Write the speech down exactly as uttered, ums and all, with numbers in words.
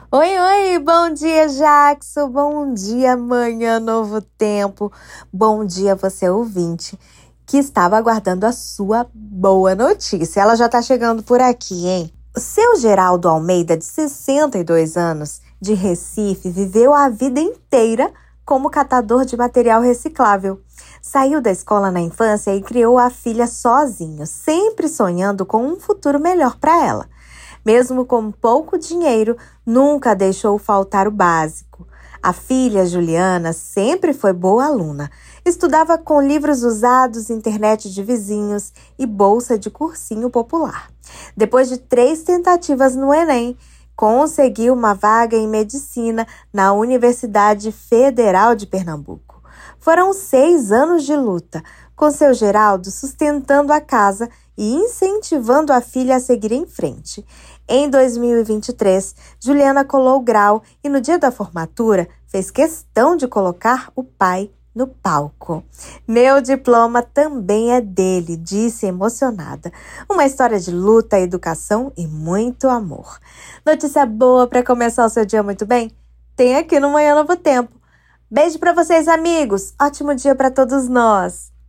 Oi, oi, bom dia, Jackson, bom dia, Manhã Novo Tempo, bom dia você ouvinte que estava aguardando a sua boa notícia. Ela já tá chegando por aqui, hein? O seu Geraldo Almeida, de sessenta e dois anos, de Recife, viveu a vida inteira como catador de material reciclável. Saiu da escola na infância e criou a filha sozinho, sempre sonhando com um futuro melhor para ela. Mesmo com pouco dinheiro, nunca deixou faltar o básico. A filha, Juliana, sempre foi boa aluna. Estudava com livros usados, internet de vizinhos e bolsa de cursinho popular. Depois de três tentativas no Enem, conseguiu uma vaga em medicina na Universidade Federal de Pernambuco. Foram seis anos de luta, com seu Geraldo sustentando a casa e incentivando a filha a seguir em frente. Em dois mil e vinte e três, Juliana colou o grau e no dia da formatura fez questão de colocar o pai no palco. Meu diploma também é dele, disse emocionada. Uma história de luta, educação e muito amor. Notícia boa para começar o seu dia muito bem? Tem aqui no Manhã Novo Tempo. Beijo para vocês, amigos. Ótimo dia para todos nós.